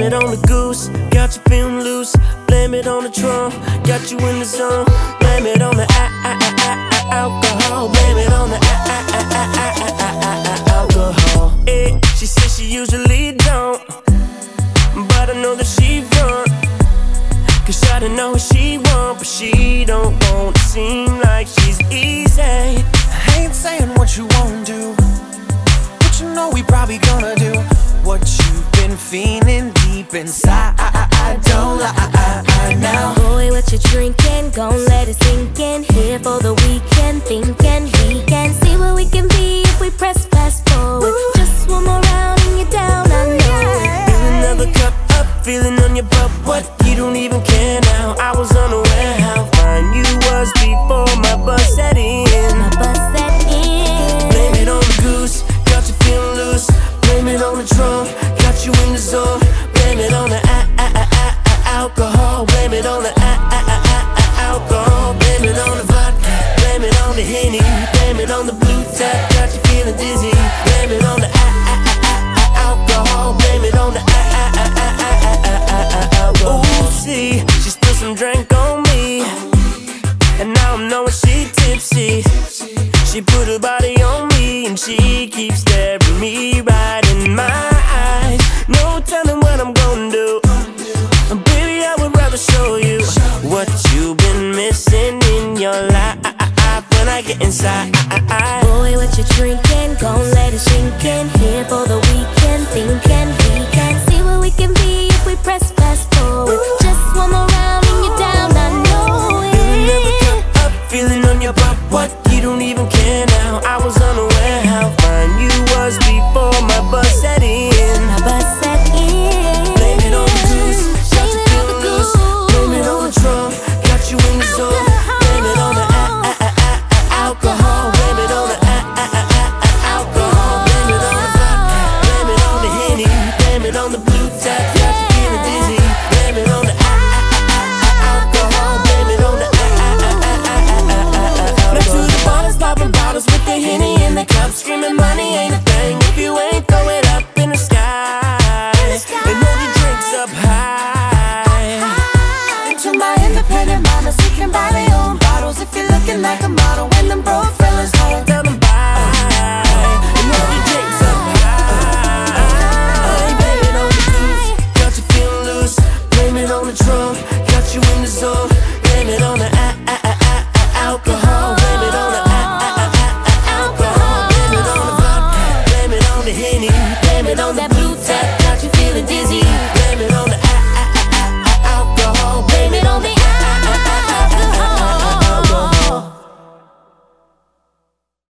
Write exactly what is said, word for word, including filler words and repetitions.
it on the goose, got you feeling loose. Blame it on the drum, got you in the zone. Blame it on the alcohol. Blame it on the alcohol. Eh, she says she usually don't, but I know that she run. Cause I don't know what she want, but she don't want to seem like she's easy. I ain't saying what you won't do, but you know we probably gonna do what you've been feeling deep inside. I don't lie now. Boy, what you drinking? Gon' let it sink in. Here for the weekend, thinking we can see what we can be if we press fast forward. Just one more round and you're down, I know. Fill another cup up, feeling on your butt. What? You don't even care now. I was unaware how fine you was before my buzz set in. My bus set in. Blame it on the goose, got you feeling loose. Blame it on the drum, got you in the zone. Blame it on the alcohol. Blame it on the alcohol. Blame it on the vodka. Blame it on the Henny. Blame it on the blue tap, got you feeling dizzy. Blame it on the alcohol. Blame it on the alcohol. Ooh, see, she spilled some drink on me, and now I'm knowing she tipsy. She put her body on me, and she keeps staring me right in my eyes. No telling what I'm gonna do. Baby, I would rather show you what you've been missing in your life when I get inside. Boy, what you drinking? Gon' let it sink in. Here for the weekend, thinking we can see what we can be if we press fast forward. Just one more round and you're down, I know it. Fill another cup up, feeling on your butt. What? You don't even care now. I was unaware how fine you was before my buzz set in. My bus set in. Blame it on the goose, got you feeling loose. Blame it on the drum, got you in the zone. Blame it on the alcohol. Blame it on the alcohol. Blame it on the vodka. Blame it on the Henny. Blame it on the blue tap, got you feeling dizzy. Blame it on the alcohol. Blame it on the alcohol. Back to the bottles, popping bottles with the Henny in the cup, screaming money ain't a thing if you ain't throw it up in the sky. And hold your drinks up high. And to my independent mamas, you can buy their own bottles if you're looking like a model. When them broke fellas home, Tell them bye. And hold your drinks up high. Blame it on the goose, got you feeling loose. Blame it on the drum, got you in the zone. Blame it on the alcohol. Blame it on the alcohol. Blame it on the vodka. Blame it on the Henny. Blame it on the blue tap, got you feeling dizzy.